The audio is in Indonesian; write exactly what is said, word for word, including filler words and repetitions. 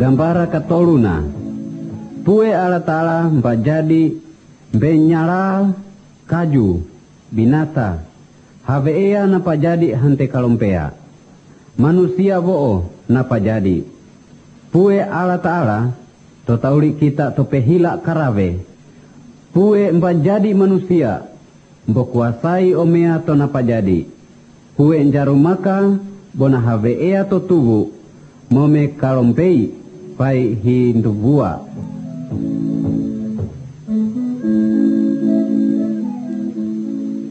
gambara katoluna. Pue ala ta'ala mbajadi benyalal kaju binata. Haveea napa jadi hante kalompea. Manusia bo'o napa jadi. Pue ala ta'ala totauli kita topehila karave. Pue mbajadi manusia mbokuasai omea to napa jadi. Pue njarumaka bona haveea to tubu mome kalompei pai hindubua.